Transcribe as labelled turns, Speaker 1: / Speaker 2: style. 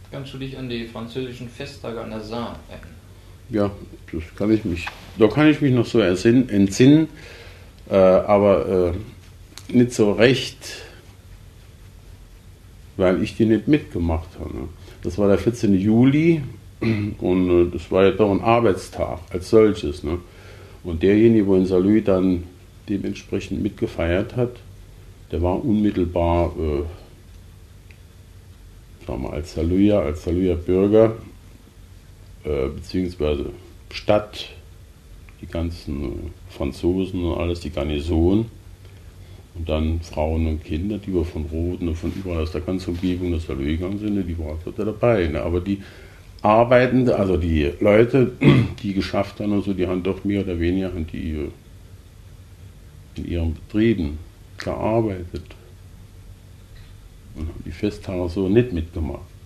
Speaker 1: Kannst du dich an die französischen Festtage an der Saar erinnern?
Speaker 2: Ja, da kann ich mich noch so entsinnen, aber nicht so recht, weil ich die nicht mitgemacht habe. Ne? Das war der 14. Juli und das war ja doch ein Arbeitstag als solches. Ne? Und derjenige, wo in Saarlouis dann dementsprechend mitgefeiert hat, der war unmittelbar, sagen wir, als Saarlouier Bürger, beziehungsweise Stadt, die ganzen Franzosen und alles, die Garnison und dann Frauen und Kinder, die wir von Roden und von überall aus der ganzen Umgebung des Saarlouis gegangen sind, die waren dort dabei. Ne? Aber die Arbeitenden, also die Leute, die geschafft haben und so, die haben doch mehr oder weniger in ihren Betrieben gearbeitet und haben die Festtage so nicht mitgemacht.